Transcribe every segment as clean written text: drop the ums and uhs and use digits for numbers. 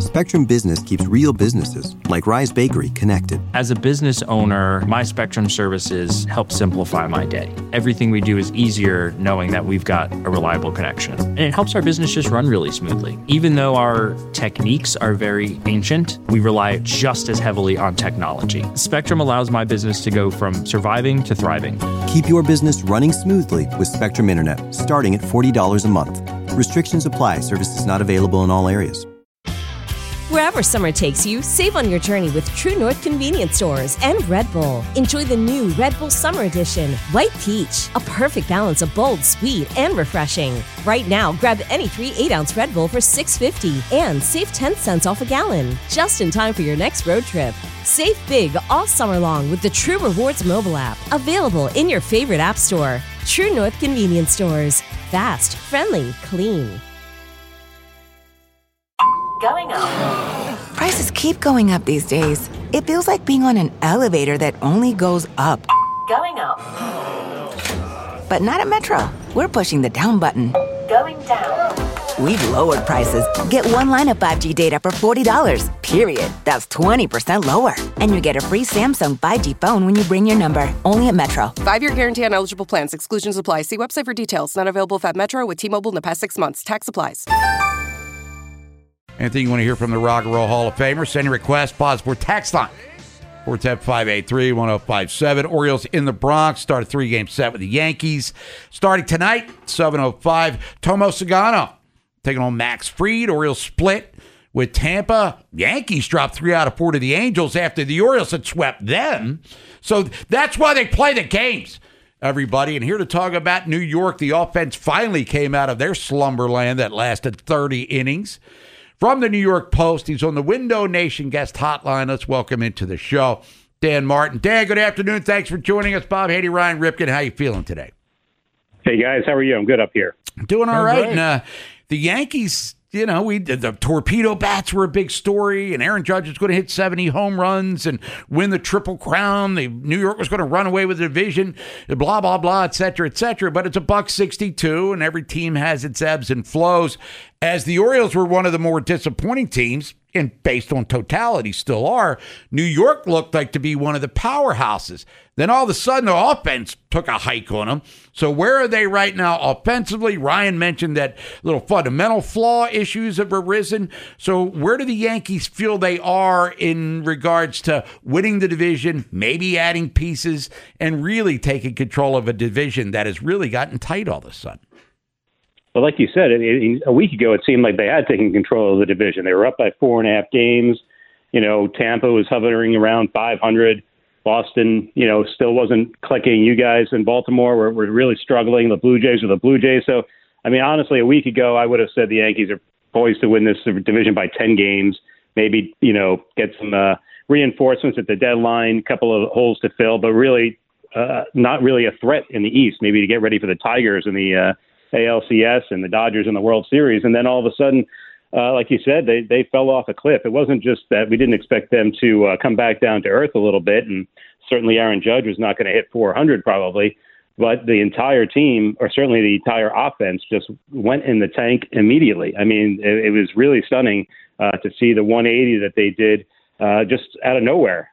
Spectrum Business keeps real businesses, like Rise Bakery, connected. As a business owner, my Spectrum services help simplify my day. Everything we do is easier knowing that we've got a reliable connection. And it helps our business just run really smoothly. Even though our techniques are very ancient, we rely just as heavily on technology. Spectrum allows my business to go from surviving to thriving. Keep your business running smoothly with Spectrum Internet, starting at $40 a month. Restrictions apply. Services not available in all areas. Wherever summer takes you, save on your journey with True North convenience stores and Red Bull. Enjoy the new Red Bull Summer Edition, White Peach, a perfect balance of bold, sweet, and refreshing. Right now, grab any 3 8-ounce Red Bull for $6.50 and save 10 cents off a gallon, just in time for your next road trip. Save big all summer long with the True Rewards mobile app, available in your favorite app store. True North convenience stores. Fast, friendly, clean. Going up. Prices keep going up these days. It feels like being on an elevator that only goes up. Going up. But not at Metro. We're pushing the down button. Going down. We've lowered prices. Get one line of 5G data for $40, period. That's 20% lower. And you get a free Samsung 5G phone when you bring your number. Only at Metro. 5-year guarantee on eligible plans. Exclusions apply. See website for details. Not available at Metro with T-Mobile in the past 6 months. Tax applies. Anything you want to hear from the Rock and Roll Hall of Famer, send your request, pause for text line. 410-583-1057. Orioles in the Bronx start a 3-game set with the Yankees. Starting tonight, 7:05. Tomo Sagano taking on Max Fried. Orioles split with Tampa. Yankees dropped 3 out of 4 to the Angels after the Orioles had swept them. So that's why they play the games, everybody. And here to talk about New York, the offense finally came out of their slumberland that lasted 30 innings. From the New York Post, he's on the Window Nation guest hotline. Let's welcome into the show Dan Martin. Dan, good afternoon. Thanks for joining us. Bob Haiti, Ryan Ripken, how you feeling today? Hey, guys. How are you? I'm good up here. Doing all right. And the Yankees, you know, the torpedo bats were a big story, and Aaron Judge is going to hit 70 home runs and win the Triple Crown. New York was going to run away with the division, blah, blah, blah, et cetera, et cetera. But it's $1.62, and every team has its ebbs and flows. As the Orioles were one of the more disappointing teams, and based on totality still are, New York looked like to be one of the powerhouses. Then all of a sudden, the offense took a hike on them. So where are they right now offensively? Ryan mentioned that little fundamental flaw issues have arisen. So where do the Yankees feel they are in regards to winning the division, maybe adding pieces, and really taking control of a division that has really gotten tight all of a sudden? Well, like you said, a week ago, it seemed like they had taken control of the division. They were up by 4.5 games. You know, Tampa was hovering around 500. Boston, you know, still wasn't clicking. You guys in Baltimore were really struggling. The Blue Jays were the Blue Jays. So, I mean, honestly, a week ago, I would have said the Yankees are poised to win this division by 10 games, maybe, you know, get some reinforcements at the deadline, a couple of holes to fill, but really not really a threat in the East, maybe to get ready for the Tigers and the ALCS and the Dodgers in the World Series. And then all of a sudden, like you said, they fell off a cliff. It wasn't just that we didn't expect them to come back down to earth a little bit. And certainly Aaron Judge was not going to hit 400 probably, but the entire team, or certainly the entire offense, just went in the tank immediately. I mean, it was really stunning to see the 180 that they did just out of nowhere.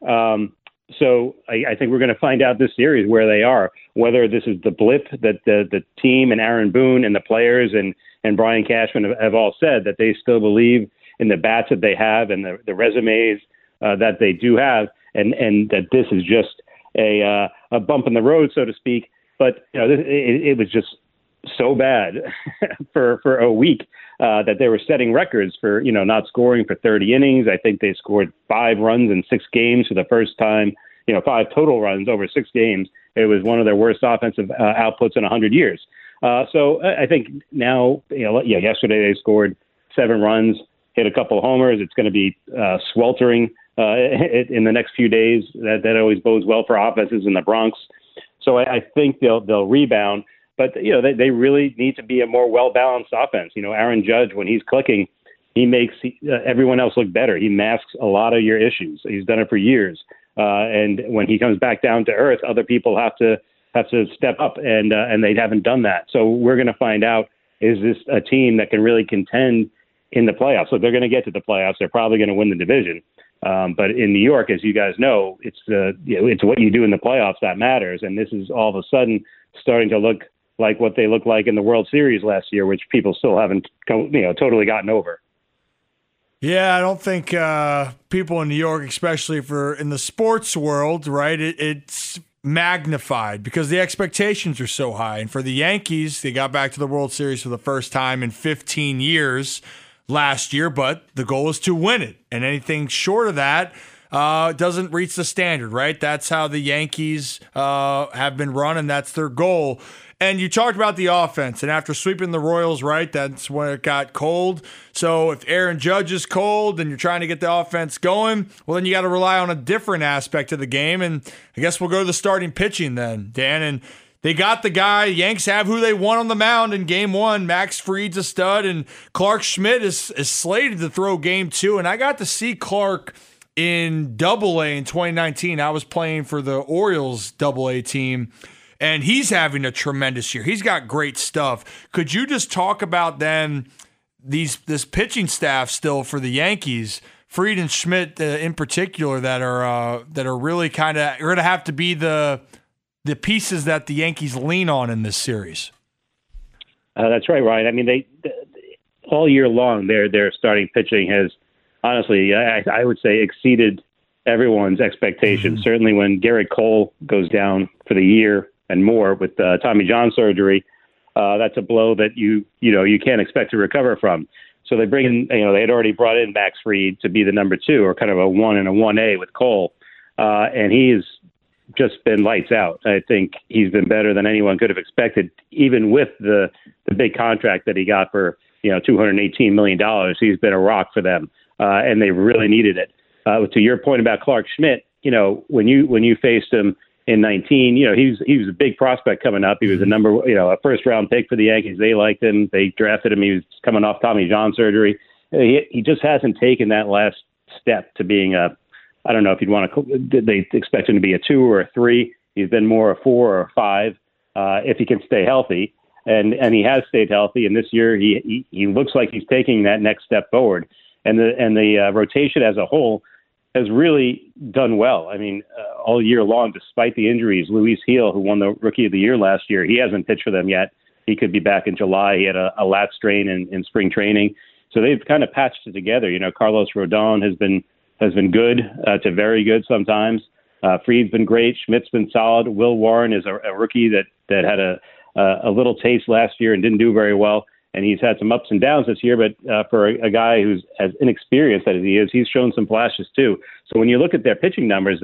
So I think we're going to find out this series where they are, whether this is the blip that the team and Aaron Boone and the players and Brian Cashman have all said, that they still believe in the bats that they have and the resumes that they do have, and that this is just a bump in the road, so to speak. But you know, it was just so bad for a week that they were setting records for, you know, not scoring for 30 innings. I think they scored 5 runs in 6 games for the first time, you know, 5 total runs over 6 games. It was one of their worst offensive outputs in 100 years. So I think now, you know, yesterday they scored 7 runs, hit a couple of homers. It's going to be sweltering in the next few days. That always bodes well for offenses in the Bronx. So I think they'll rebound. But, you know, they really need to be a more well-balanced offense. You know, Aaron Judge, when he's clicking, he makes everyone else look better. He masks a lot of your issues. He's done it for years. And when he comes back down to earth, other people have to step up, and they haven't done that. So we're going to find out, is this a team that can really contend in the playoffs. So they're going to get to the playoffs. They're probably going to win the division. But in New York, as you guys know, it's what you do in the playoffs that matters. And this is all of a sudden starting to look like what they looked like in the World Series last year, which people still haven't totally gotten over. Yeah, I don't think people in New York, especially in the sports world, right, it's magnified because the expectations are so high. And for the Yankees, they got back to the World Series for the first time in 15 years last year, but the goal is to win it. And anything short of that doesn't reach the standard, right? That's how the Yankees have been run, and that's their goal. And you talked about the offense, and after sweeping the Royals, right, that's when it got cold. So if Aaron Judge is cold and you're trying to get the offense going, well, then you got to rely on a different aspect of the game. And I guess we'll go to the starting pitching then, Dan. And they got the guy. Yanks have who they want on the mound in Game 1. Max Fried's a stud, and Clark Schmidt is slated to throw Game 2. And I got to see Clark in Double-A in 2019. I was playing for the Orioles Double-A team. And he's having a tremendous year. He's got great stuff. Could you just talk about then this pitching staff still for the Yankees, Fried and Schmidt in particular, that are really kind of going to have to be the pieces that the Yankees lean on in this series? That's right, Ryan. I mean, they all year long their starting pitching has honestly, I would say, exceeded everyone's expectations. Mm-hmm. Certainly, when Garrett Cole goes down for the year and more with Tommy John surgery, that's a blow that you can't expect to recover from. So they bring in, they had already brought in Max Fried to be the number 2, or kind of a 1 and a 1A with Cole, and he's just been lights out. I think he's been better than anyone could have expected, even with the big contract that he got for $218 million. He's been a rock for them, and they really needed it. To your point about Clark Schmidt, when you faced him in 19, he was a big prospect coming up. He was a first round pick for the Yankees. They liked him. They drafted him. He was coming off Tommy John surgery. He just hasn't taken that last step to being I don't know if you'd want to, did they expect him to be a 2 or a 3? He's been more a 4 or a 5 if he can stay healthy. And he has stayed healthy. And this year he looks like he's taking that next step forward. And the rotation as a whole has really done well. I mean, all year long, despite the injuries, Luis Gil, who won the Rookie of the Year last year, he hasn't pitched for them yet. He could be back in July. He had a lat strain in spring training. So they've kind of patched it together. Carlos Rodon has been good to very good sometimes. Fried's been great. Schmidt's been solid. Will Warren is a rookie that had a little taste last year and didn't do very well. And he's had some ups and downs this year, but for a guy who's as inexperienced as he is, he's shown some flashes too. So when you look at their pitching numbers,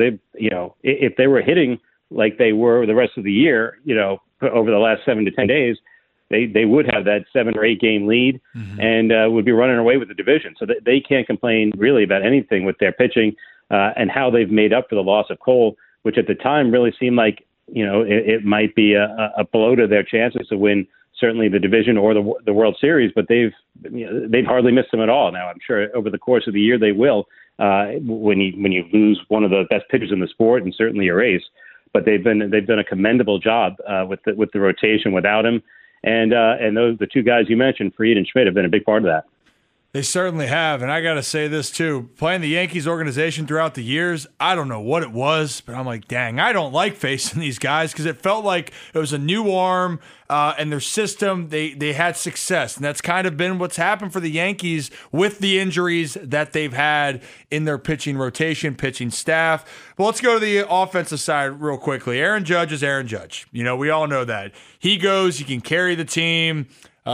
if they were hitting like they were the rest of the year, over the last 7 to 10 days, they would have that 7 or 8 game lead, mm-hmm. and would be running away with the division. So they can't complain really about anything with their pitching and how they've made up for the loss of Cole, which at the time really seemed like it might be a blow to their chances to win certainly the division or the World Series, but they've hardly missed them at all. Now, I'm sure over the course of the year they will when you lose one of the best pitchers in the sport and certainly your ace. But they've done a commendable job with the rotation without him, and the 2 guys you mentioned, Fried and Schmidt, have been a big part of that. They certainly have, and I got to say this too. Playing the Yankees organization throughout the years, I don't know what it was, but I'm like, dang, I don't like facing these guys because it felt like it was a new arm and their system. They had success, and that's kind of been what's happened for the Yankees with the injuries that they've had in their pitching rotation, pitching staff. But let's go to the offensive side real quickly. Aaron Judge is Aaron Judge. We all know that. He can carry the team.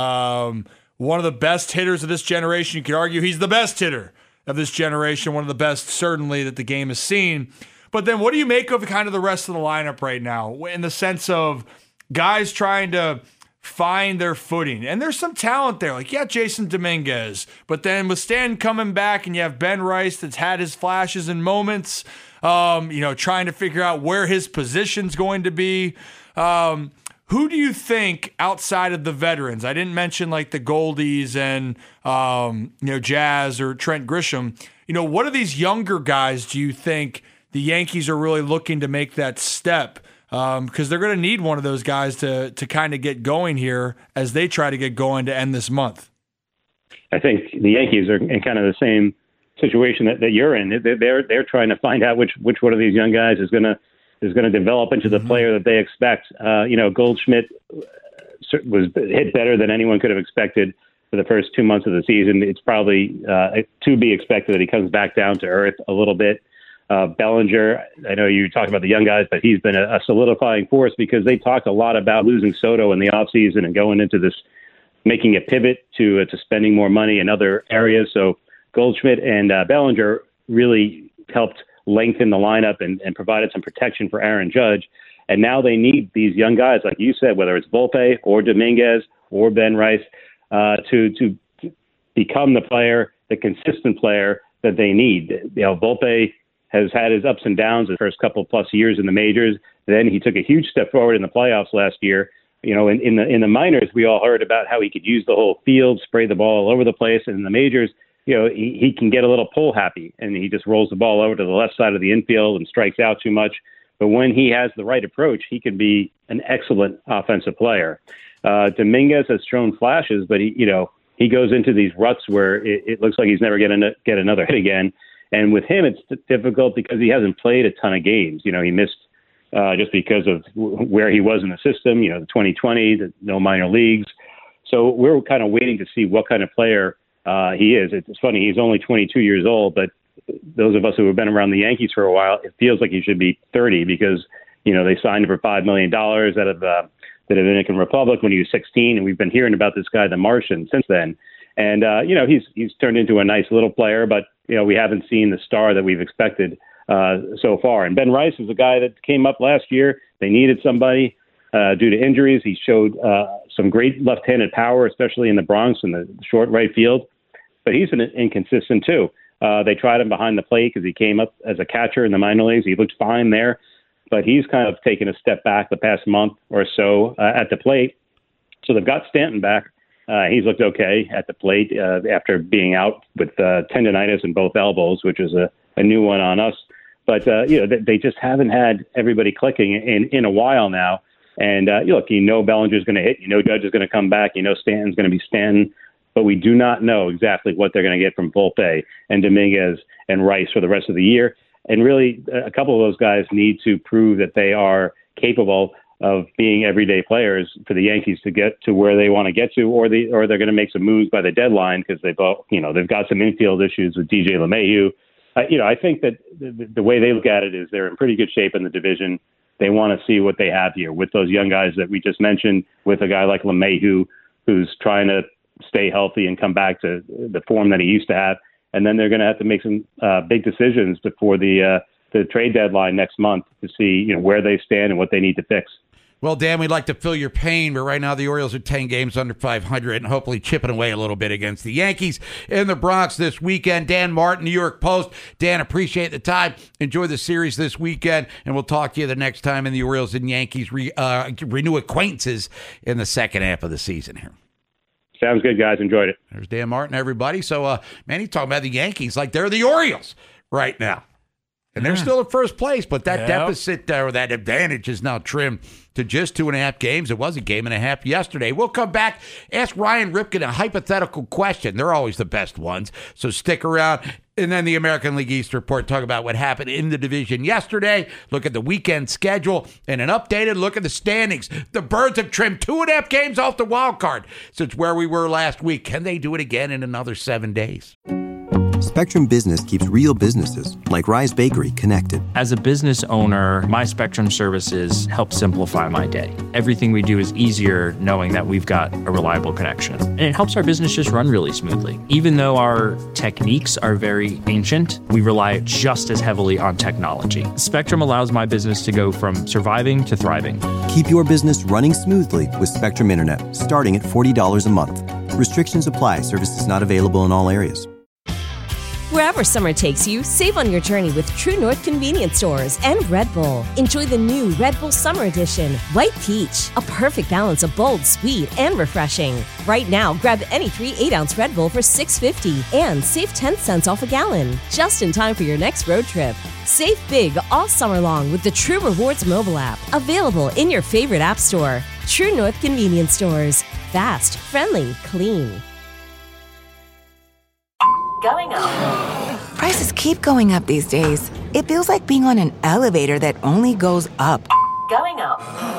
One of the best hitters of this generation. You could argue he's the best hitter of this generation. One of the best, certainly, that the game has seen. But then what do you make of kind of the rest of the lineup right now in the sense of guys trying to find their footing? And there's some talent there. Like, Jason Dominguez. But then with Stanton coming back and you have Ben Rice that's had his flashes and moments, trying to figure out where his position's going to be. Who do you think outside of the veterans? I didn't mention like the Goldies and Jazz or Trent Grisham. What are these younger guys do you think the Yankees are really looking to make that step? Because they're going to need one of those guys to kind of get going here as they try to get going to end this month. I think the Yankees are in kind of the same situation that you're in. They're trying to find out which one of these young guys is going to develop into the player that they expect. Goldschmidt was hit better than anyone could have expected for the first 2 months of the season. It's probably to be expected that he comes back down to earth a little bit. Bellinger, I know you talked about the young guys, but he's been a solidifying force because they talked a lot about losing Soto in the offseason and going into this, making a pivot to spending more money in other areas. So Goldschmidt and Bellinger really helped lengthen the lineup and provided some protection for Aaron Judge. And now they need these young guys, like you said, whether it's Volpe or Dominguez or Ben Rice, to become the consistent player that they need. Volpe has had his ups and downs the first couple plus years in the majors. Then he took a huge step forward in the playoffs last year. In the minors, we all heard about how he could use the whole field, spray the ball all over the place. And in the majors, he can get a little pull happy, and he just rolls the ball over to the left side of the infield and strikes out too much. But when he has the right approach, he can be an excellent offensive player. Dominguez has shown flashes, but he goes into these ruts where it looks like he's never going to get another hit again. And with him, it's difficult because he hasn't played a ton of games. He missed just because of where he was in the system, the 2020, no minor leagues. So we're kind of waiting to see what kind of player he is. It's funny, he's only 22 years old, but those of us who have been around the Yankees for a while, it feels like he should be 30 because, they signed him for $5 million out of the Dominican Republic when he was 16. And we've been hearing about this guy, the Martian, since then. And, he's turned into a nice little player, but, we haven't seen the star that we've expected so far. And Ben Rice is a guy that came up last year. They needed somebody due to injuries. He showed some great left-handed power, especially in the Bronx in the short right field. But he's been inconsistent, too. They tried him behind the plate because he came up as a catcher in the minor leagues. He looked fine there. But he's kind of taken a step back the past month or so at the plate. So they've got Stanton back. He's looked okay at the plate after being out with tendonitis in both elbows, which is a new one on us. But, they just haven't had everybody clicking in a while now. And, look, Bellinger's going to hit. Judge is going to come back. Stanton's going to be Stanton. But we do not know exactly what they're going to get from Volpe and Dominguez and Rice for the rest of the year. And really, a couple of those guys need to prove that they are capable of being everyday players for the Yankees to get to where they want to get to, or they're going to make some moves by the deadline because they've got some infield issues with DJ LeMahieu. I think that the way they look at it is they're in pretty good shape in the division. They want to see what they have here with those young guys that we just mentioned, with a guy like LeMahieu who's trying to stay healthy and come back to the form that he used to have. And then they're going to have to make some big decisions before the trade deadline next month to see where they stand and what they need to fix. Well, Dan, we'd like to feel your pain, but right now the Orioles are 10 games under 500 and hopefully chipping away a little bit against the Yankees in the Bronx this weekend. Dan Martin, New York Post. Dan, appreciate the time. Enjoy the series this weekend, and we'll talk to you the next time in the Orioles and Yankees renew acquaintances in the second half of the season here. Sounds good, guys. Enjoyed it. There's Dan Martin, everybody. So, he's talking about the Yankees like they're the Orioles right now. And they're still in first place, but that deficit or that advantage is now trimmed to just 2.5 games. It was a game and a half yesterday. We'll come back, ask Ryan Ripken a hypothetical question. They're always the best ones, so stick around. And then the American League East report, talk about what happened in the division yesterday, look at the weekend schedule, and an updated look at the standings. The Birds have trimmed 2.5 games off the wild card since where we were last week. Can they do it again in another 7 days? Spectrum Business keeps real businesses, like Rise Bakery, connected. As a business owner, my Spectrum services help simplify my day. Everything we do is easier knowing that we've got a reliable connection. And it helps our business just run really smoothly. Even though our techniques are very ancient, we rely just as heavily on technology. Spectrum allows my business to go from surviving to thriving. Keep your business running smoothly with Spectrum Internet, starting at $40 a month. Restrictions apply. Services not available in all areas. Wherever summer takes you, save on your journey with True North Convenience Stores and Red Bull. Enjoy the new Red Bull Summer Edition, White Peach, a perfect balance of bold, sweet, and refreshing. Right now, grab any 3 8-ounce Red Bull for $6.50 and save 10 cents off a gallon, just in time for your next road trip. Save big all summer long with the True Rewards mobile app, available in your favorite app store. True North Convenience Stores. Fast, friendly, clean. Going up. Prices keep going up these days. It feels like being on an elevator that only goes up. Going up.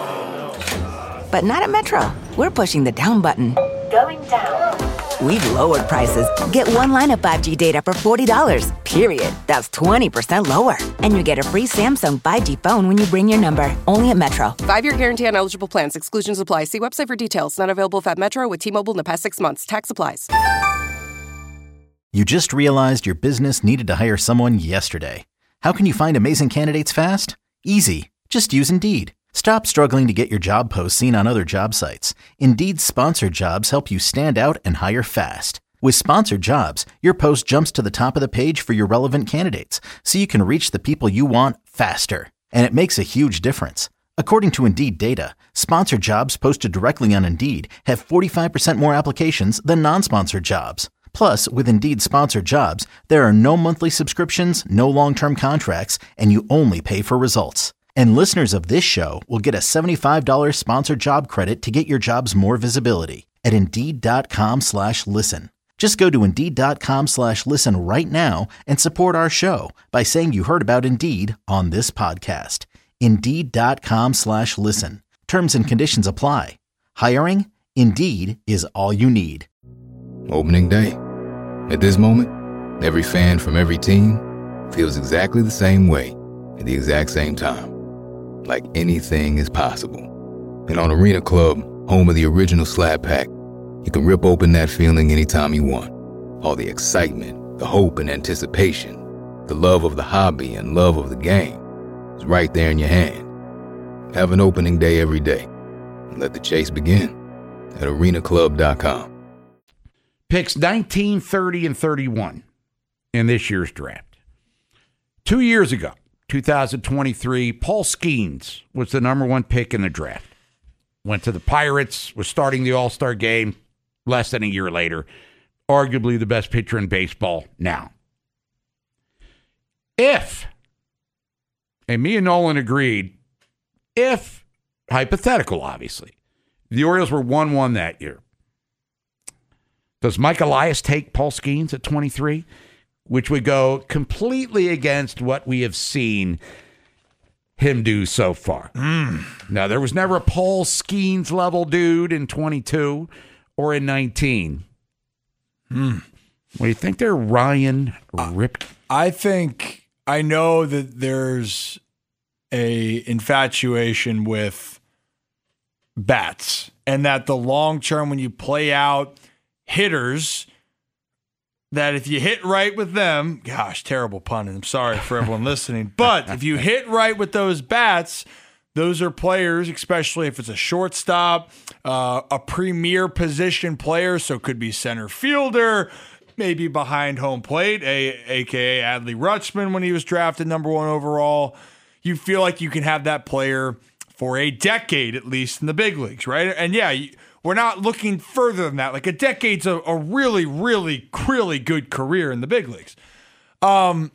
But not at Metro. We're pushing the down button. Going down. We've lowered prices. Get one line of 5G data for $40, period. That's 20% lower. And you get a free Samsung 5G phone when you bring your number. Only at Metro. 5-year guarantee on eligible plans. Exclusions apply. See website for details. Not available at Metro with T-Mobile in the past 6 months. Tax applies. You just realized your business needed to hire someone yesterday. How can you find amazing candidates fast? Easy. Just use Indeed. Stop struggling to get your job posts seen on other job sites. Indeed's sponsored jobs help you stand out and hire fast. With sponsored jobs, your post jumps to the top of the page for your relevant candidates, so you can reach the people you want faster. And it makes a huge difference. According to Indeed data, sponsored jobs posted directly on Indeed have 45% more applications than non-sponsored jobs. Plus, with Indeed sponsored jobs, there are no monthly subscriptions, no long-term contracts, and you only pay for results. And listeners of this show will get a $75 sponsored job credit to get your jobs more visibility at Indeed.com/listen. Just go to Indeed.com/listen right now and support our show by saying you heard about Indeed on this podcast. Indeed.com/listen. Terms and conditions apply. Hiring? Indeed is all you need. Opening day. At this moment, every fan from every team feels exactly the same way at the exact same time. Like anything is possible. And on Arena Club, home of the original Slab Pack, you can rip open that feeling anytime you want. All the excitement, the hope and anticipation, the love of the hobby and love of the game is right there in your hand. Have an opening day every day. And let the chase begin at arenaclub.com. Picks 19, 30, and 31 in this year's draft. 2 years ago, 2023, Paul Skeens was the number one pick in the draft. Went to the Pirates, was starting the All-Star game less than a year later. Arguably the best pitcher in baseball now. If, and me and Nolan agreed, if, hypothetical obviously, the Orioles were 1-1 that year, does Mike Elias take Paul Skeens at 23? Which would go completely against what we have seen him do so far. Now, there was never a Paul Skeens level dude in 22 or in 19. What do you think there, Ryan Rip? I think I know that there's a infatuation with bats, and that the long term, when you play out hitters, that if you hit right with them, gosh, terrible pun, and I'm sorry for everyone listening, but if you hit right with those bats, those are players, especially if it's a shortstop, a premier position player, so it could be center fielder, maybe behind home plate, a.k.a. Adley Rutschman when he was drafted number 1 overall. You feel like you can have that player for a decade at least in the big leagues, right? And yeah, we're not looking further than that. Like a decade's a really, really, really good career in the big leagues. But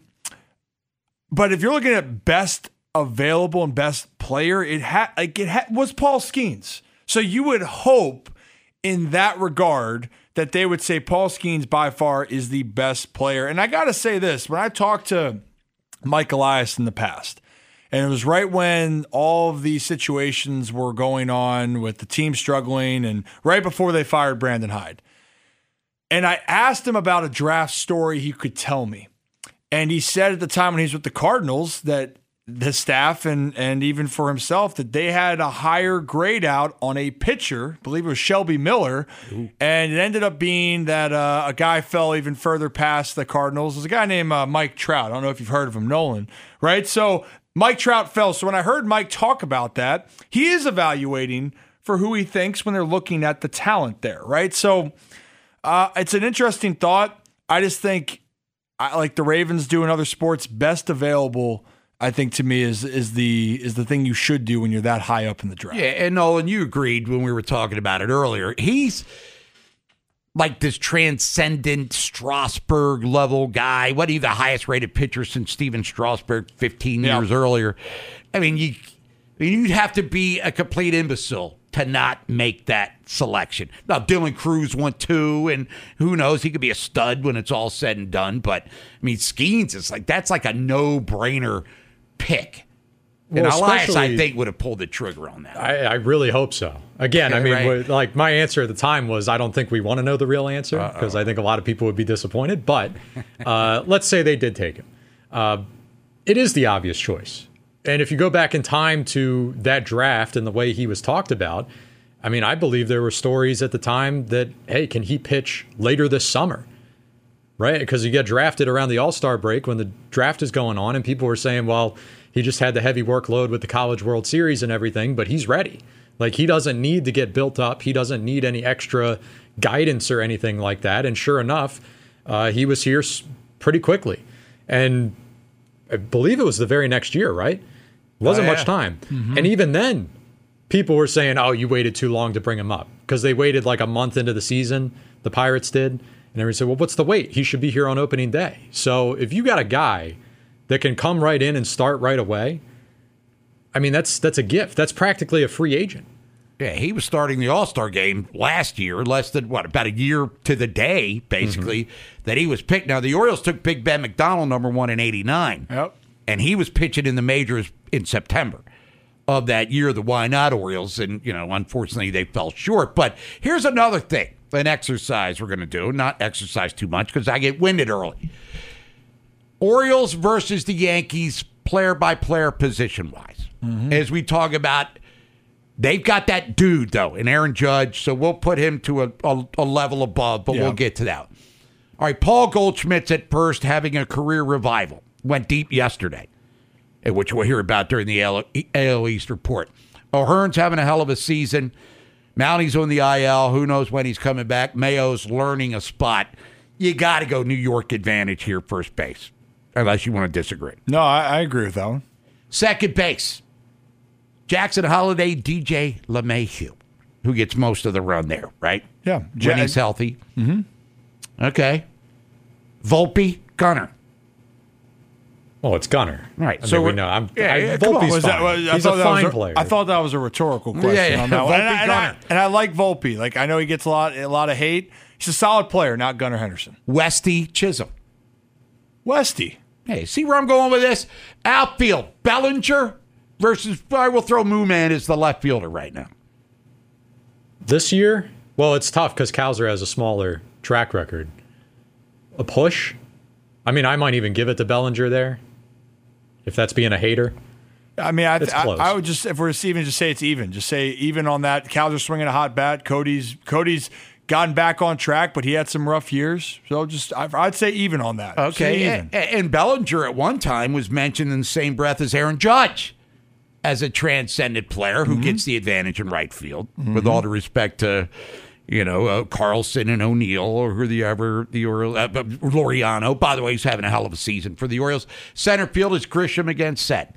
if you're looking at best available and best player, it was Paul Skeens. So you would hope in that regard that they would say Paul Skeens by far is the best player. And I got to say this, when I talked to Mike Elias in the past, and it was right when all of these situations were going on with the team struggling and right before they fired Brandon Hyde. And I asked him about a draft story he could tell me. And he said at the time when he was with the Cardinals that the staff and even for himself that they had a higher grade out on a pitcher, I believe it was Shelby Miller. Ooh. And it ended up being that a guy fell even further past the Cardinals. There's a guy named Mike Trout. I don't know if you've heard of him, Nolan, right? So Mike Trout fell. So when I heard Mike talk about that, he is evaluating for who he thinks when they're looking at the talent there, right? So it's an interesting thought. I just think, like the Ravens do in other sports, best available, I think to me is the thing you should do when you're that high up in the draft. Yeah, and Nolan, you agreed when we were talking about it earlier. He's like this transcendent Strasburg level guy. What, he the highest rated pitcher since Steven Strasburg 15 years earlier. I mean, you'd have to be a complete imbecile to not make that selection. Now, Dylan Cruz went 2, and who knows, he could be a stud when it's all said and done. But, I mean, Skeens, that's like a no-brainer pick. And Elias, I think, would have pulled the trigger on that. I really hope so. Again, I mean, right. like my answer at the time was I don't think we want to know the real answer because I think a lot of people would be disappointed. But let's say they did take him. It is the obvious choice. And if you go back in time to that draft and the way he was talked about, I mean, I believe there were stories at the time that, hey, can he pitch later this summer? Right? Because he got drafted around the All-Star break when the draft is going on, and people were saying, well, he just had the heavy workload with the College World Series and everything, but he's ready. Like, he doesn't need to get built up. He doesn't need any extra guidance or anything like that. And sure enough, he was here pretty quickly. And I believe it was the very next year, right? It wasn't much time. Mm-hmm. And even then, people were saying, oh, you waited too long to bring him up. Because they waited like a month into the season, the Pirates did. And everyone said, well, what's the wait? He should be here on opening day. So if you got a guy that can come right in and start right away, I mean, that's a gift. That's practically a free agent. Yeah, he was starting the All-Star game last year, less than, about a year to the day, basically, that he was picked. Now, the Orioles took Big Ben McDonald, number 1 in 89. Yep. And he was pitching in the majors in September of that year, the Why Not Orioles. And, unfortunately, they fell short. But here's another thing, an exercise we're going to do. Not exercise too much because I get winded early. Orioles versus the Yankees, player-by-player, position-wise. Mm-hmm. As we talk about, they've got that dude, though, in Aaron Judge, so we'll put him to a level above, but we'll get to that. All right, Paul Goldschmidt's at first having a career revival. Went deep yesterday, which we'll hear about during the AL East report. O'Hearn's having a hell of a season. Mounty's on the IL. Who knows when he's coming back. Mayo's learning a spot. You got to go New York advantage here, first base, unless you want to disagree. No, I agree with that one. Second base, Jackson Holiday, DJ LeMahieu, who gets most of the run there, right? Yeah. When he's healthy. Mm-hmm. Okay. Volpe, Gunnar. Oh, it's Gunnar. Right. So we know. Volpe's fine. He's a fine player. I thought that was a rhetorical question on that one. And I like Volpe. Like, I know he gets a lot of hate. He's a solid player, not Gunnar Henderson. Westy Chisholm. Westy. Hey, see where I'm going with this? Outfield, Bellinger versus, I will throw Mooman as the left fielder right now. This year? Well, it's tough because Kowser has a smaller track record. A push? I mean, I might even give it to Bellinger there, if that's being a hater. I mean, I would just, if we're even, just say it's even. Just say even on that. Kowser swinging a hot bat. Cody's gotten back on track, but he had some rough years. So I'd say even on that. Okay. And Bellinger at one time was mentioned in the same breath as Aaron Judge as a transcendent player who gets the advantage in right field, with all due respect to, Carlson and O'Neill or Laureano. By the way, he's having a hell of a season for the Orioles. Center field is Grisham against Set.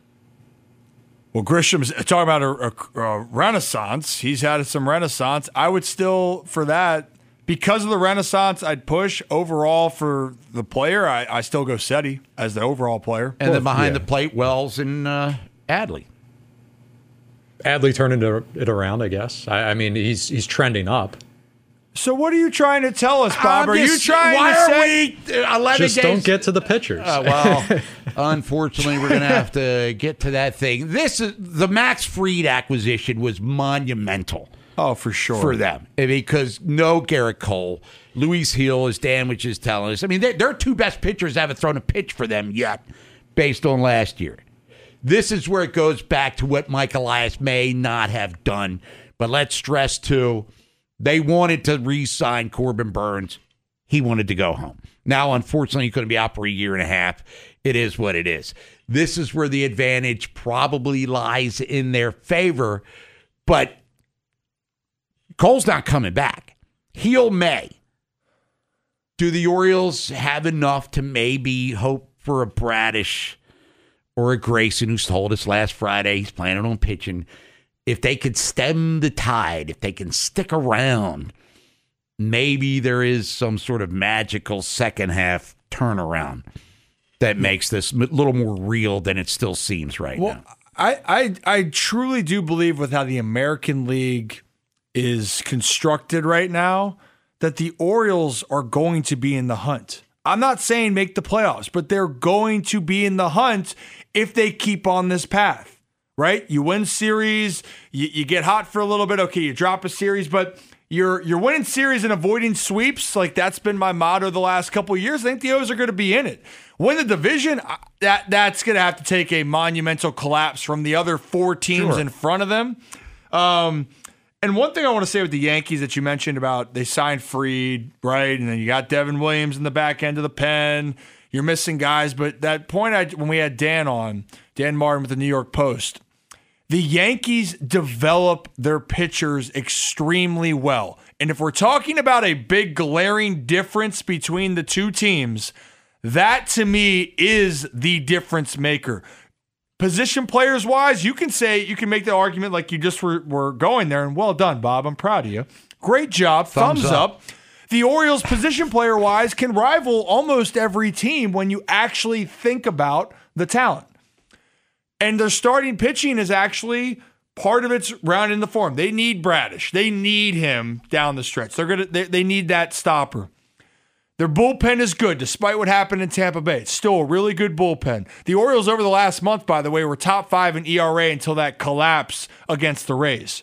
Well, Grisham's talking about a renaissance. He's had some renaissance. I would still, for that, because of the renaissance, I'd push overall for the player. I still go Seti as the overall player. And then behind the plate, Wells and Adley. Adley turning it around, I guess. I mean, he's trending up. So what are you trying to tell us, Bob? Are you trying to say 11 just days? Don't get to the pitchers. Well, unfortunately, we're going to have to get to that thing. The Max Fried acquisition was monumental. Oh, for sure. For them. Because no Garrett Cole. Luis Hill, as Dan was just telling us. I mean, their two best pitchers haven't thrown a pitch for them yet, based on last year. This is where it goes back to what Mike Elias may not have done. But let's stress, too, they wanted to re-sign Corbin Burns. He wanted to go home. Now, unfortunately, he's going to be out for a year and a half. It is what it is. This is where the advantage probably lies in their favor. But Cole's not coming back. He'll may. Do the Orioles have enough to maybe hope for a Bradish or a Grayson, who's told us last Friday he's planning on pitching? If they could stem the tide, if they can stick around, maybe there is some sort of magical second half turnaround that makes this a little more real than it still seems right now. I truly do believe with how the American League is constructed right now that the Orioles are going to be in the hunt. I'm not saying make the playoffs, but they're going to be in the hunt if they keep on this path, right? You win series, you get hot for a little bit, okay, you drop a series, but you're winning series and avoiding sweeps. Like, that's been my motto the last couple of years. I think the O's are going to be in it. Win the division, that's going to have to take a monumental collapse from the other 4 teams in front of them. And one thing I want to say with the Yankees that you mentioned about they signed Fried, right? And then you got Devin Williams in the back end of the pen. You're missing guys. But that point when we had Dan Martin with the New York Post, the Yankees develop their pitchers extremely well. And if we're talking about a big glaring difference between the two teams, that to me is the difference maker. Position players wise, you can make the argument like you just were going there, and well done, Bob. I'm proud of you. Great job. Thumbs up. The Orioles position player wise can rival almost every team when you actually think about the talent. And their starting pitching is actually part of it's rounding the form. They need Bradish. They need him down the stretch. They need that stopper. Their bullpen is good, despite what happened in Tampa Bay. It's still a really good bullpen. The Orioles over the last month, by the way, were top 5 in ERA until that collapse against the Rays.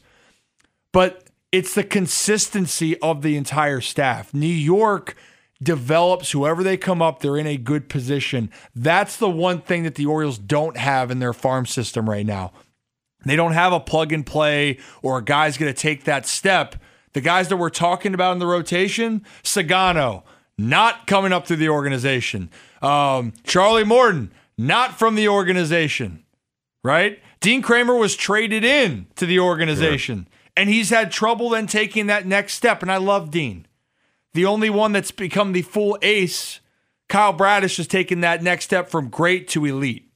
But it's the consistency of the entire staff. New York develops whoever they come up, they're in a good position. That's the one thing that the Orioles don't have in their farm system right now. They don't have a plug and play or a guy's going to take that step. The guys that we're talking about in the rotation, Sagano, not coming up through the organization. Charlie Morton, not from the organization, right? Dean Kramer was traded in to the organization, and he's had trouble then taking that next step, and I love Dean. The only one that's become the full ace, Kyle Bradish, has taken that next step from great to elite.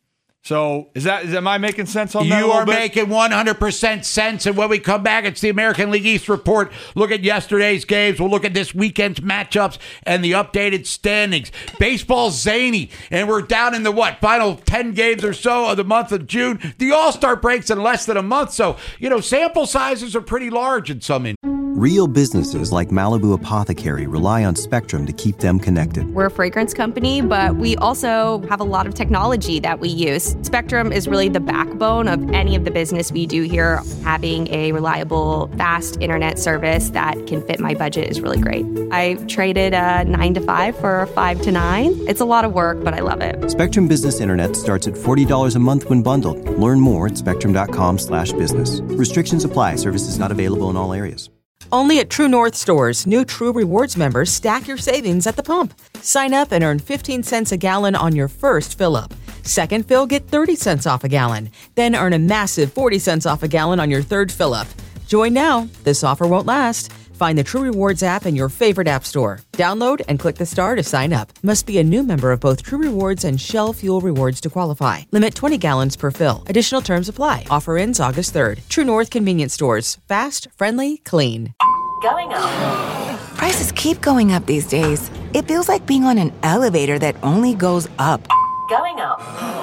So am I making sense on that? You are making 100% sense. And when we come back, it's the American League East report. Look at yesterday's games. We'll look at this weekend's matchups and the updated standings. Baseball's zany, and we're down in the final 10 games or so of the month of June. The All-Star breaks in less than a month, so sample sizes are pretty large in some. Real businesses like Malibu Apothecary rely on Spectrum to keep them connected. We're a fragrance company, but we also have a lot of technology that we use. Spectrum is really the backbone of any of the business we do here. Having a reliable, fast internet service that can fit my budget is really great. I traded a 9 to 5 for a 5 to 9. It's a lot of work, but I love it. Spectrum Business Internet starts at $40 a month when bundled. Learn more at spectrum.com/business. Restrictions apply. Services not available in all areas. Only at True North stores, new True Rewards members stack your savings at the pump. Sign up and earn 15 cents a gallon on your first fill-up. Second fill, get 30 cents off a gallon. Then earn a massive 40 cents off a gallon on your third fill-up. Join now. This offer won't last. Find the True Rewards app in your favorite app store. Download and click the star to sign up. Must be a new member of both True Rewards and Shell Fuel Rewards to qualify. Limit 20 gallons per fill. Additional terms apply. Offer ends August 3rd. True North Convenience Stores. Fast, friendly, clean. Going up. Prices keep going up these days. It feels like being on an elevator that only goes up. Going up.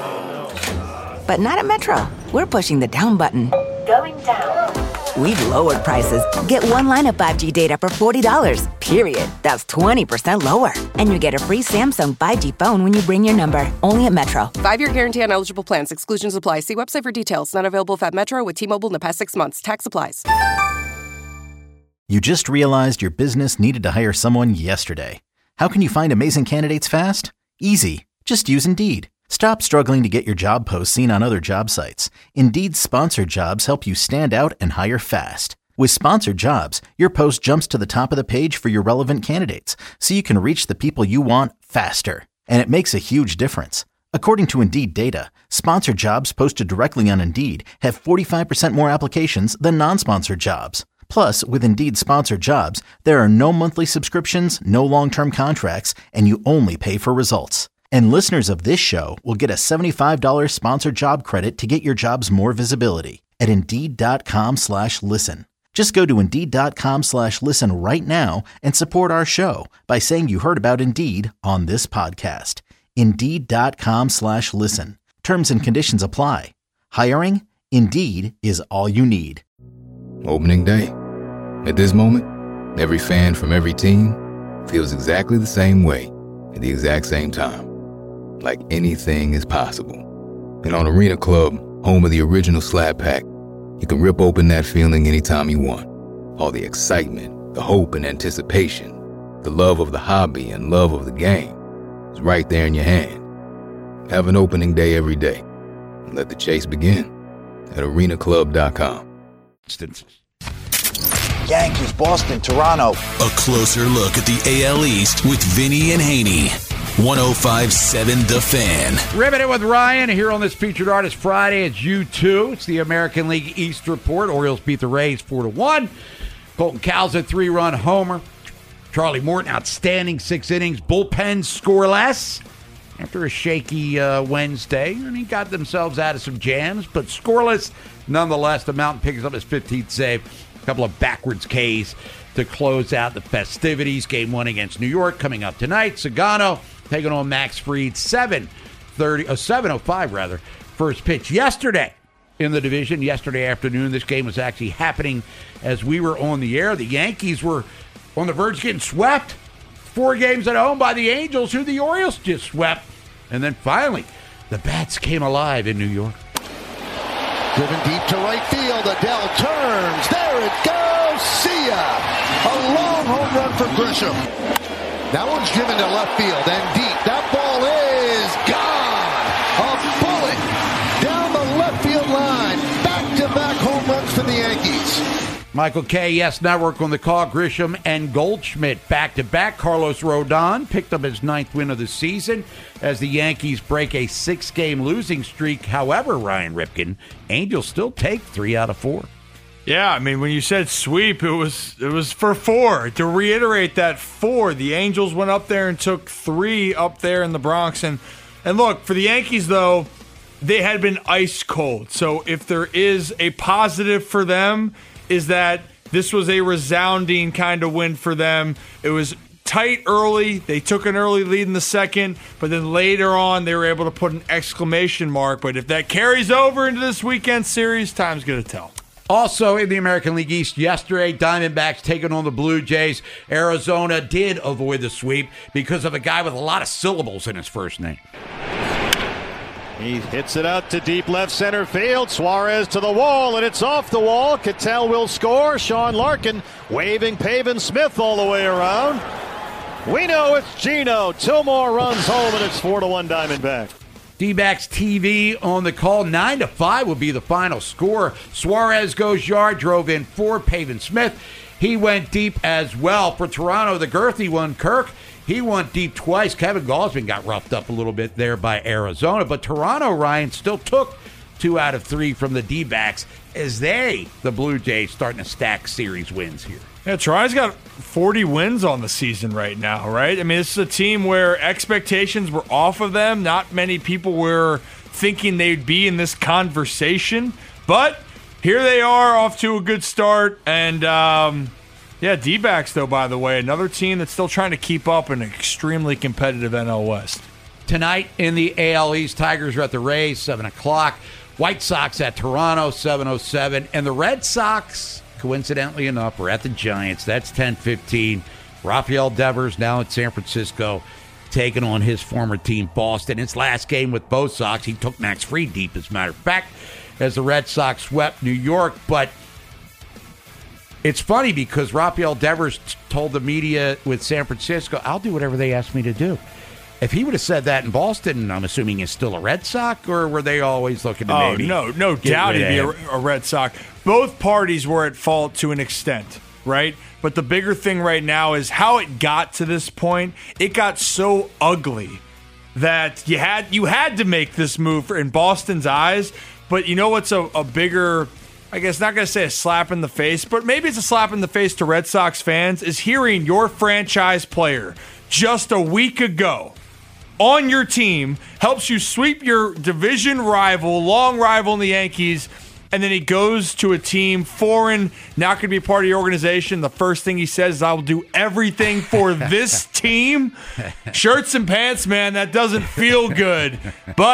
But not at Metro. We're pushing the down button. Going down. We've lowered prices. Get one line of 5G data for $40, period. That's 20% lower. And you get a free Samsung 5G phone when you bring your number. Only at Metro. 5-year guarantee on eligible plans. Exclusions apply. See website for details. Not available at Metro with T-Mobile in the past 6 months. Tax applies. You just realized your business needed to hire someone yesterday. How can you find amazing candidates fast? Easy. Just use Indeed. Stop struggling to get your job posts seen on other job sites. Indeed's sponsored jobs help you stand out and hire fast. With sponsored jobs, your post jumps to the top of the page for your relevant candidates, so you can reach the people you want faster. And it makes a huge difference. According to Indeed data, sponsored jobs posted directly on Indeed have 45% more applications than non-sponsored jobs. Plus, with Indeed sponsored jobs, there are no monthly subscriptions, no long-term contracts, and you only pay for results. And listeners of this show will get a $75 sponsored job credit to get your jobs more visibility at Indeed.com/listen. Just go to Indeed.com/listen right now and support our show by saying you heard about Indeed on this podcast. Indeed.com/listen. Terms and conditions apply. Hiring? Indeed is all you need. Opening day. At this moment, every fan from every team feels exactly the same way at the exact same time. Like anything is possible. And on Arena Club, home of the original Slab Pack, you can rip open that feeling anytime you want. All the excitement, the hope and anticipation, the love of the hobby and love of the game is right there in your hand. Have an opening day every day. And let the chase begin at arenaclub.com. Yankees, Boston, Toronto. A closer look at the AL East with Vinny and Haney. 105.7 The Fan. Ribbon with Ryan here on this Featured Artist Friday. It's U2. It's the American League East report. Orioles beat the Rays 4-1. Colton Cowser, 3-run homer. Charlie Morton, outstanding 6 innings. Bullpen scoreless after a shaky Wednesday. And he got themselves out of some jams, but scoreless nonetheless. The Mountain picks up his 15th save. A couple of backwards Ks to close out the festivities. Game 1 against New York coming up tonight. Sagano taking on Max Fried, 7:05 rather. First pitch yesterday in the division. Yesterday afternoon, this game was actually happening as we were on the air. The Yankees were on the verge of getting swept. 4 games at home by the Angels, who the Orioles just swept. And then finally, the bats came alive in New York. Driven deep to right field. Adele turns. There it goes. See ya. A long home run for Grisham. That one's driven to left field and deep. That ball is gone. A bullet down the left field line. Back-to-back home runs for the Yankees. Michael K. Yes Network on the call. Grisham and Goldschmidt back-to-back. Carlos Rodon picked up his 9th win of the season as the Yankees break a 6-game losing streak. However, Ryan Ripken, Angels still take 3 out of 4. Yeah, I mean, when you said sweep, it was for 4. To reiterate that 4, the Angels went up there and took 3 up there in the Bronx. And look, for the Yankees, though, they had been ice cold. So if there is a positive for them, is that this was a resounding kind of win for them. It was tight early. They took an early lead in the second, but then later on, they were able to put an exclamation mark. But if that carries over into this weekend series, time's going to tell. Also in the American League East yesterday, Diamondbacks taking on the Blue Jays. Arizona did avoid the sweep because of a guy with a lot of syllables in his first name. He hits it out to deep left center field. Suarez to the wall, and it's off the wall. Cattell will score. Sean Larkin waving Pavin Smith all the way around. We know it's Gino. Tillmore runs home, and it's 4-1 Diamondback. D-backs TV on the call. 9-5 will be the final score. Suarez goes yard, drove in 4. Pavin Smith, he went deep as well. For Toronto, the girthy one, Kirk, he went deep twice. Kevin Gausman got roughed up a little bit there by Arizona. But Toronto, Ryan, still took 2 out of 3 from the D-backs as the Blue Jays, starting to stack series wins here. Yeah, Toronto's got 40 wins on the season right now, right? I mean, this is a team where expectations were off of them. Not many people were thinking they'd be in this conversation. But here they are, off to a good start. And, D-backs, though, by the way, another team that's still trying to keep up in an extremely competitive NL West. Tonight in the AL East, Tigers are at the Rays, 7 o'clock. White Sox at Toronto, 7:07. And the Red Sox, coincidentally enough, are at the Giants. That's 10:15. Rafael Devers now at San Francisco, taking on his former team, Boston. His last game with both Sox, he took Max Fried deep, as a matter of fact, as the Red Sox swept New York. But it's funny because Rafael Devers told the media with San Francisco, I'll do whatever they ask me to do. If he would have said that in Boston, I'm assuming he's still a Red Sox, or were they always looking to maybe? No doubt he'd be a Red Sox. Both parties were at fault to an extent, right? But the bigger thing right now is how it got to this point. It got so ugly that you had to make this move in Boston's eyes. But you know what's a bigger, I guess, not going to say a slap in the face, but maybe it's a slap in the face to Red Sox fans, is hearing your franchise player just a week ago on your team helps you sweep your division rival, long rival in the Yankees, and then he goes to a team foreign, not going to be part of your organization. The first thing he says is, I will do everything for this team. Shirts and pants, man, that doesn't feel good. But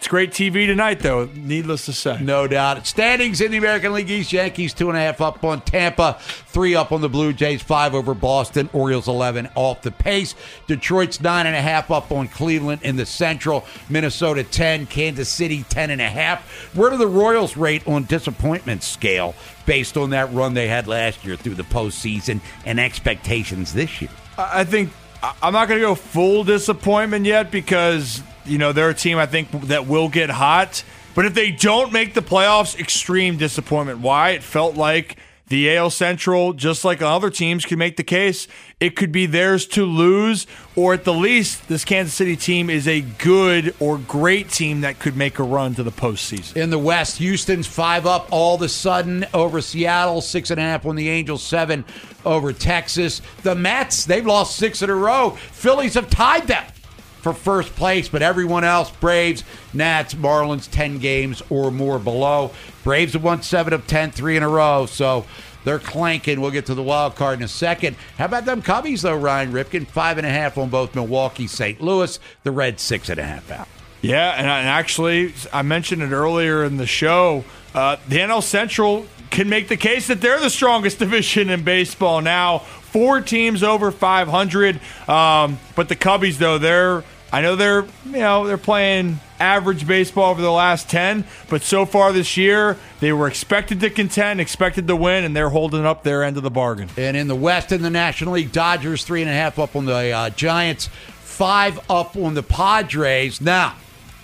It's great TV tonight, though, needless to say. No doubt. Standings in the American League East: Yankees 2.5 up on Tampa, 3 up on the Blue Jays, 5 over Boston, Orioles 11 off the pace. Detroit's 9.5 up on Cleveland in the Central, Minnesota 10, Kansas City 10.5. Where do the Royals rate on disappointment scale based on that run they had last year through the postseason and expectations this year? I think I'm not going to go full disappointment yet because, they're a team I think that will get hot. But if they don't make the playoffs, extreme disappointment. Why? It felt like the AL Central, just like other teams, could make the case. It could be theirs to lose, or at the least, this Kansas City team is a good or great team that could make a run to the postseason. In the West, Houston's 5 up all of a sudden over Seattle, 6.5 on the Angels, 7 over Texas. The Mets, they've lost 6 in a row. Phillies have tied them for first place, but everyone else, Braves, Nats, Marlins, 10 games or more below. Braves have won 7 of 10, 3 in a row, so they're clanking. We'll get to the wild card in a second. How about them Cubbies, though, Ryan Ripken? 5.5 on both Milwaukee, St. Louis. The Reds, 6.5 out. Yeah, and actually, I mentioned it earlier in the show, the NL Central can make the case that they're the strongest division in baseball now. 4 teams over 500, but the Cubbies, though, they're playing average baseball over the last 10, but so far this year, they were expected to contend, expected to win, and they're holding up their end of the bargain. And in the West, in the National League, Dodgers 3.5 up on the Giants, 5 up on the Padres. Now,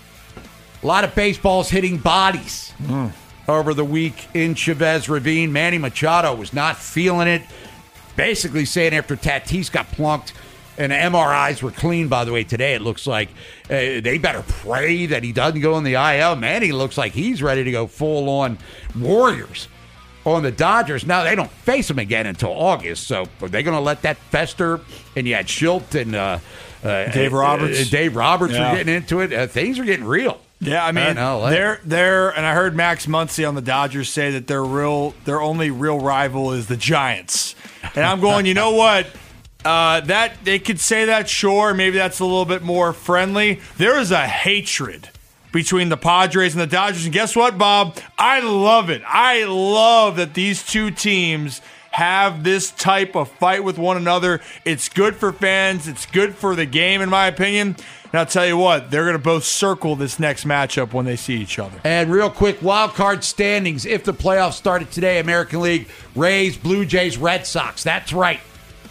a lot of baseball's hitting bodies over the week in Chavez Ravine. Manny Machado was not feeling it, basically saying after Tatis got plunked, and MRIs were clean, by the way, today. It looks like they better pray that he doesn't go in the IL. Manny looks like he's ready to go full-on Warriors on the Dodgers. Now, they don't face him again until August, so are they going to let that fester? And you had Schilt and Dave Roberts. Dave Roberts were getting into it. Things are getting real. Yeah, I mean, they're and I heard Max Muncy on the Dodgers say that their only real rival is the Giants. And I'm going, you know what? That they could say that, sure. Maybe that's a little bit more friendly. There is a hatred between the Padres and the Dodgers. And guess what, Bob? I love it. I love that these two teams have this type of fight with one another. It's good for fans. It's good for the game, in my opinion. And I'll tell you what, they're going to both circle this next matchup when they see each other. And real quick, wild card standings. If the playoffs started today, American League, Rays, Blue Jays, Red Sox. That's right.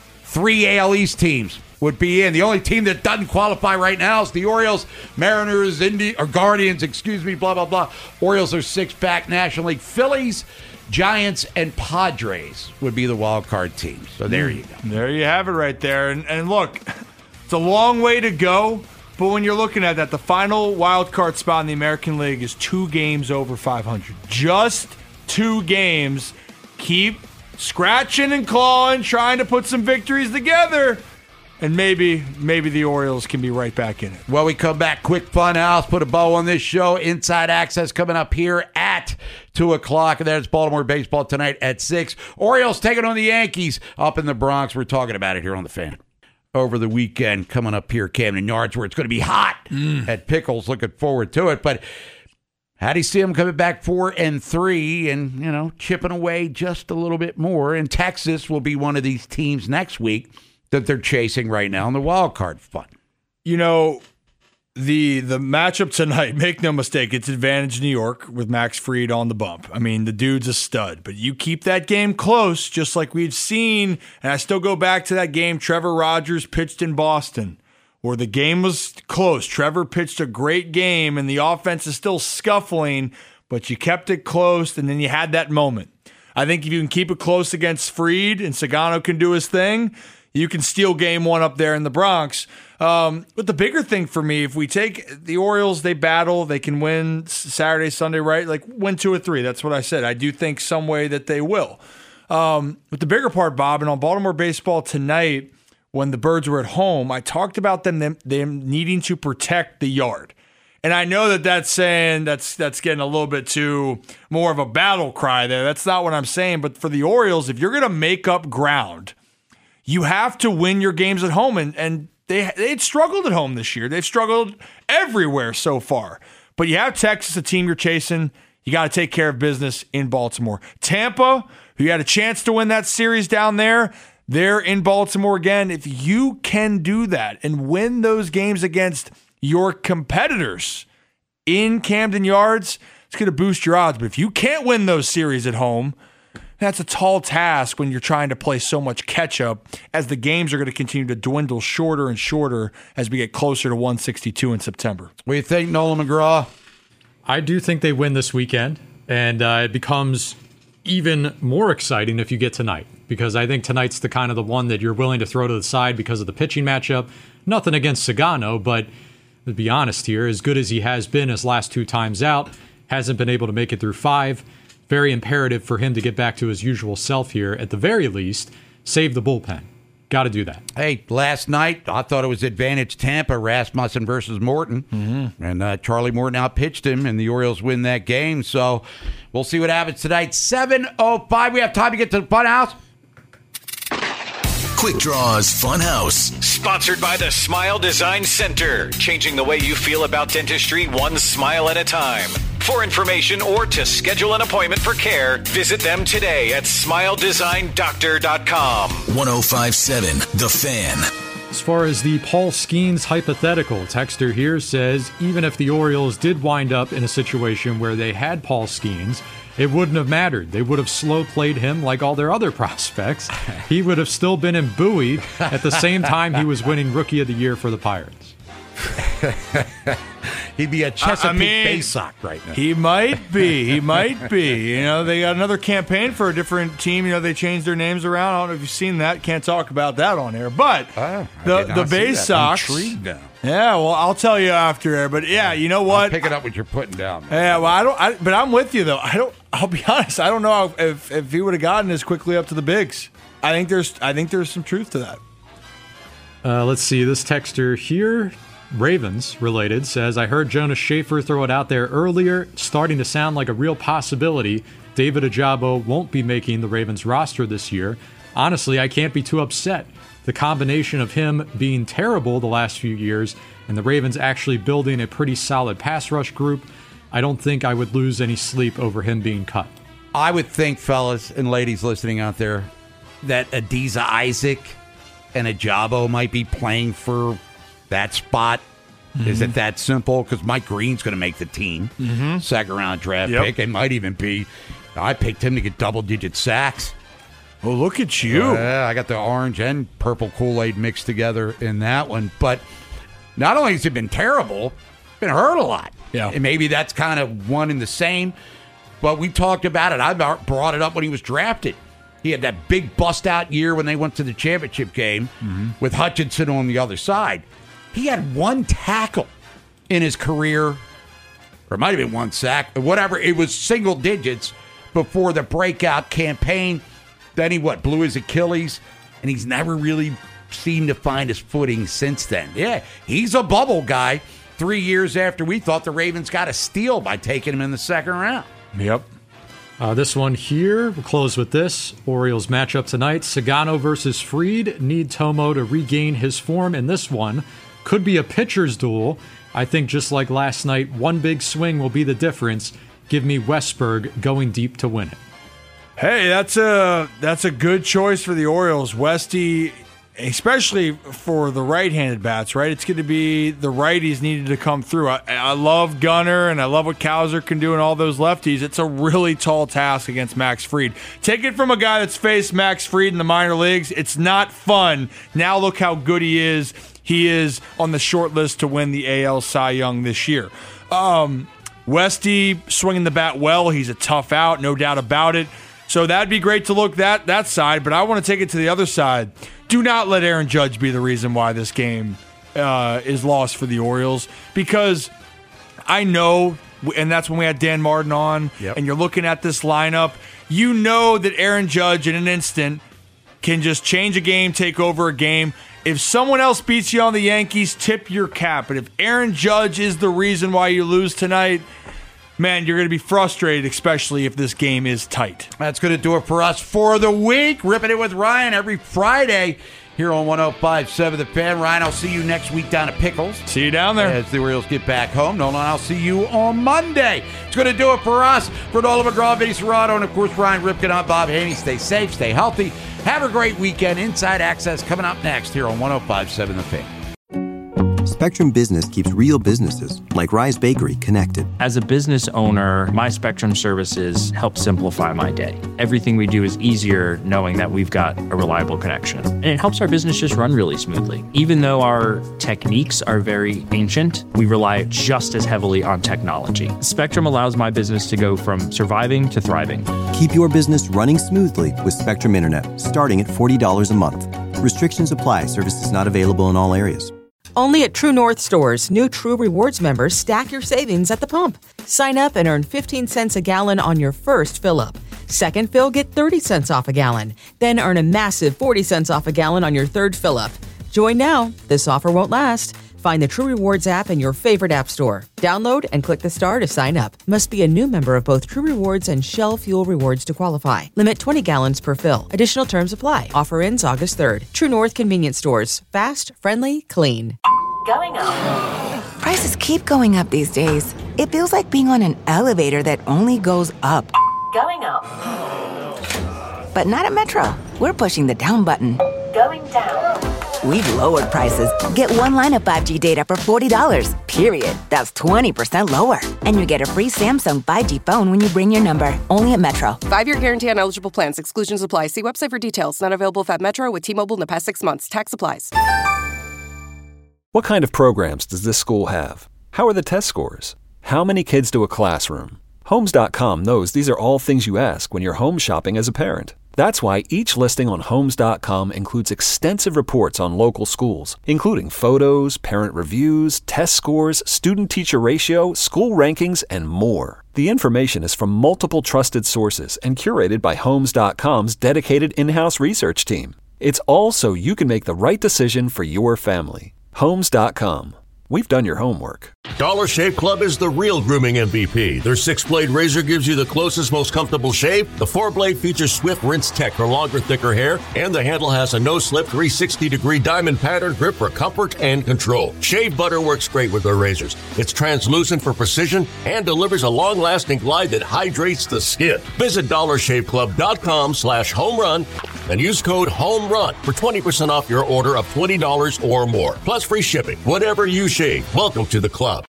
3 AL East teams would be in. The only team that doesn't qualify right now is the Orioles, Mariners, Guardians, blah, blah, blah. Orioles are 6 back. National League, Phillies, Giants, and Padres would be the wild card teams. So there you go. There you have it right there. And look, it's a long way to go, but when you're looking at that, the final wild card spot in the American League is 2 games over 500. Just 2 games. Keep scratching and clawing, trying to put some victories together, and maybe the Orioles can be right back in it. Well, we come back, quick fun house, put a bow on this show. Inside Access coming up here at 2 o'clock, and there's Baltimore baseball tonight at 6. Orioles taking on the Yankees up in the Bronx. We're talking about it here on The Fan. Over the weekend, coming up here, Camden Yards, where it's going to be hot at Pickles. Looking forward to it, but how do you see them coming back 4-3 and, chipping away just a little bit more? And Texas will be one of these teams next week that they're chasing right now in the wild card fun. The matchup tonight, make no mistake, it's advantage New York with Max Fried on the bump. I mean, the dude's a stud, but you keep that game close, just like we've seen. And I still go back to that game Trevor Rogers pitched in Boston, where the game was close. Trevor pitched a great game, and the offense is still scuffling, but you kept it close, and then you had that moment. I think if you can keep it close against Fried and Sagano can do his thing, you can steal game 1 up there in the Bronx. But the bigger thing for me, if we take the Orioles, they battle, they can win Saturday, Sunday, right? Like win 2 or 3. That's what I said. I do think some way that they will. But the bigger part, Bob, and on Baltimore baseball tonight, when the Birds were at home, I talked about them needing to protect the yard. And I know that's saying that's getting a little bit too more of a battle cry there. That's not what I'm saying. But for the Orioles, if you're going to make up ground, you have to win your games at home. And they'd struggled at home this year. They've struggled everywhere so far. But you have Texas, a team you're chasing. You got to take care of business in Baltimore. Tampa, who you had a chance to win that series down there, they're in Baltimore again. If you can do that and win those games against your competitors in Camden Yards, it's going to boost your odds. But if you can't win those series at home, that's a tall task when you're trying to play so much catch-up, as the games are going to continue to dwindle shorter and shorter as we get closer to 162 in September. What do you think, Nolan McGraw? I do think they win this weekend, and it becomes even more exciting if you get tonight, because I think tonight's the kind of the one that you're willing to throw to the side because of the pitching matchup. Nothing against Sagano, but to be honest here, as good as he has been his last 2 times out, hasn't been able to make it through 5. Very imperative for him to get back to his usual self here. At the very least, save the bullpen. Got to do that. Hey, last night, I thought it was advantage Tampa, Rasmussen versus Morton. Mm-hmm. And Charlie Morton outpitched him, and the Orioles win that game. So we'll see what happens tonight. 7:05. We have time to get to the Funhouse. Quick Draws Funhouse. Sponsored by the Smile Design Center. Changing the way you feel about dentistry one smile at a time. For information or to schedule an appointment for care, visit them today at smiledesigndoctor.com. 105.7 The Fan. As far as the Paul Skeens hypothetical, texter here says, even if the Orioles did wind up in a situation where they had Paul Skeens, it wouldn't have mattered. They would have slow played him like all their other prospects. He would have still been in Bowie at the same time he was winning Rookie of the Year for the Pirates. He'd be a Chesapeake Bay Sox right now. He might be. He might be. You know, they got another campaign for a different team. You know, they changed their names around. I don't know if you've seen that. Can't talk about that on air. But the Bay Sox. Yeah, well, I'll tell you after air. But yeah, you know what? I'm picking up what you're putting down. Man. Yeah, well, but I'm with you though. I'll be honest. I don't know if he would have gotten as quickly up to the bigs. I think there's some truth to that. Let's see. This texter here, Ravens related, says, I heard Jonas Schaefer throw it out there earlier, starting to sound like a real possibility. David Ojabo won't be making the Ravens roster this year. Honestly, I can't be too upset. The combination of him being terrible the last few years and the Ravens actually building a pretty solid pass rush group, I don't think I would lose any sleep over him being cut. I would think, fellas and ladies listening out there, that Adiza Isaac and Ojabo might be playing for that spot. Mm-hmm. Is it that simple? Because Mike Green's going to make the team. Mm-hmm. Second-round draft pick. It might even be. I picked him to get double-digit sacks. Oh, look at you. I got the orange and purple Kool-Aid mixed together in that one. But not only has it been terrible, been hurt a lot. Yeah. And maybe that's kind of one and the same. But we talked about it. I brought it up when he was drafted. He had that big bust-out year when they went to the championship game with Hutchinson on the other side. He had 1 tackle in his career, or it might have been 1 sack, or whatever. It was single digits before the breakout campaign. Then he blew his Achilles, and he's never really seemed to find his footing since then. Yeah, he's a bubble guy. 3 years after we thought the Ravens got a steal by taking him in the second round. Yep. This one here, we'll close with this. Orioles matchup tonight. Sagano versus Fried. Need Tomo to regain his form in this one. Could be a pitcher's duel. I think just like last night, one big swing will be the difference. Give me Westberg going deep to win it. Hey, that's a good choice for the Orioles. Westy, especially for the right-handed bats, right? It's going to be the righties needed to come through. I love Gunnar, and I love what Kowser can do and all those lefties. It's a really tall task against Max Fried. Take it from a guy that's faced Max Fried in the minor leagues. It's not fun. Now look how good he is. He is on the short list to win the AL Cy Young this year. Westy swinging the bat well. He's a tough out, no doubt about it. So that'd be great to look that side, but I want to take it to the other side. Do not let Aaron Judge be the reason why this game is lost for the Orioles, because I know, and that's when we had Dan Martin on, and you're looking at this lineup, you know that Aaron Judge in an instant can just change a game, take over a game. If someone else beats you on the Yankees, tip your cap. But if Aaron Judge is the reason why you lose tonight, man, you're going to be frustrated, especially if this game is tight. That's going to do it for us for the week. Ripping it with Ryan every Friday here on 105.7 The Fan. Ryan, I'll see you next week down at Pickles. See you down there. As the Orioles get back home. Nolan, I'll see you on Monday. It's going to do it for us. For Nolan McGraw, Vinny Serrato, and of course Ryan Ripken, I'm Bob Haney. Stay safe, stay healthy. Have a great weekend. Inside Access coming up next here on 105.7 The Fan. Spectrum Business keeps real businesses, like Rise Bakery, connected. As a business owner, my Spectrum services help simplify my day. Everything we do is easier knowing that we've got a reliable connection. And it helps our business just run really smoothly. Even though our techniques are very ancient, we rely just as heavily on technology. Spectrum allows my business to go from surviving to thriving. Keep your business running smoothly with Spectrum Internet, starting at $40 a month. Restrictions apply. Services not available in all areas. Only at True North stores, new True Rewards members stack your savings at the pump. Sign up and earn 15 cents a gallon on your first fill-up. Second fill, get 30 cents off a gallon. Then earn a massive 40 cents off a gallon on your third fill-up. Join now. This offer won't last. Find the True Rewards app in your favorite app store. Download and click the star to sign up. Must be a new member of both True Rewards and Shell Fuel Rewards to qualify. Limit 20 gallons per fill. Additional terms apply. Offer ends August 3rd. True North Convenience Stores. Fast, friendly, clean. Going up. Prices keep going up these days. It feels like being on an elevator that only goes up. Going up. But not at Metro. We're pushing the down button. Going down. We've lowered prices. Get one line of 5G data for $40, period. That's 20% lower. And you get a free Samsung 5G phone when you bring your number. Only at Metro. 5-year guarantee on eligible plans. Exclusions apply. See website for details. Not available at Metro with T-Mobile in the past 6 months. Tax applies. What kind of programs does this school have? How are the test scores? How many kids do a classroom? Homes.com knows these are all things you ask when you're home shopping as a parent. That's why each listing on Homes.com includes extensive reports on local schools, including photos, parent reviews, test scores, student-teacher ratio, school rankings, and more. The information is from multiple trusted sources and curated by Homes.com's dedicated in-house research team. It's all so you can make the right decision for your family. Homes.com. We've done your homework. Dollar Shave Club is the real grooming MVP. Their 6-blade razor gives you the closest, most comfortable shave. The 4-blade features swift rinse tech for longer, thicker hair. And the handle has a no-slip 360-degree diamond pattern grip for comfort and control. Shave butter works great with their razors. It's translucent for precision and delivers a long-lasting glide that hydrates the skin. Visit DollarShaveClub.com/homerun and use code HOMERUN for 20% off your order of $20 or more. Plus free shipping. Whatever you shave, welcome to the club.